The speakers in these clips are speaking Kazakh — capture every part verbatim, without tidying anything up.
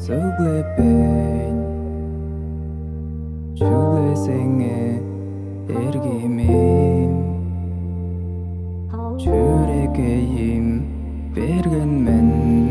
сөйлепейін сөйлесеңе ергемейм жүрегейім бергенмен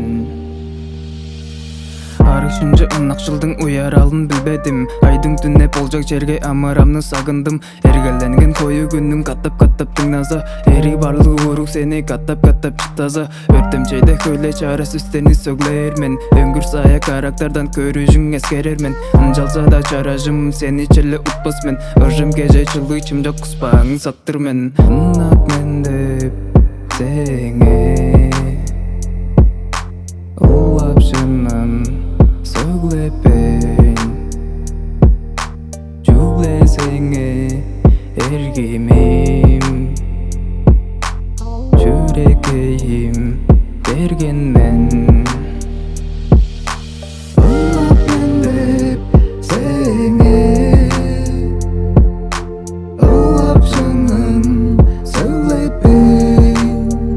арық шынжы ынақ жылдың уяралын білбедім айдың түнне болжак жерге амырамны сагындым эргеленген кою күннің каттап-каттап тыңназа эри барлығы урук сени каттап-каттап чытаза өртемчейде хөйле чара сүстени сөглермен өңгүр сая карактардан көрүжүң эскерермен ынжалса да чаражым сени челе утпасмен ыржым кеже чылы чымжак куспаң саттырмен ынак мен деп сеңе улап шынын сөйлепейін жүглесеңе ергемейм жүрегейім бергенмен улап мен деп сеңе улап шынын сөйлепейін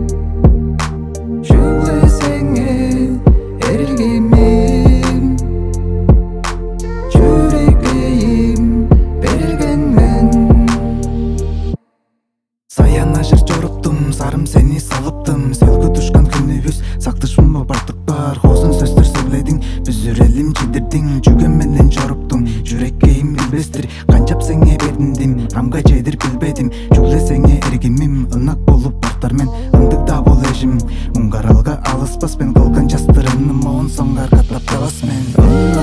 жүглесеңе ергемейм жүрегейім бергенмен саяна жыр жоруптум сарым сени салыптым сөлгө тушкан күнүбүз сактышмы бар турпар козун сөздөр сөйледиң бүзүрелим жидирдиң жүгөн менен жоруптуң жүрекейим билбестир канчап сеңе бердим амга жедир билбедим жүглесеңе эргимим ынак болуп бартармен ындык да бол эжим уңгаралга алыспас мен кылган жастырымны моун соңго каттап каласмен.